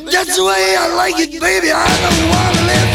But that's the way I like it, baby. I don't wanna live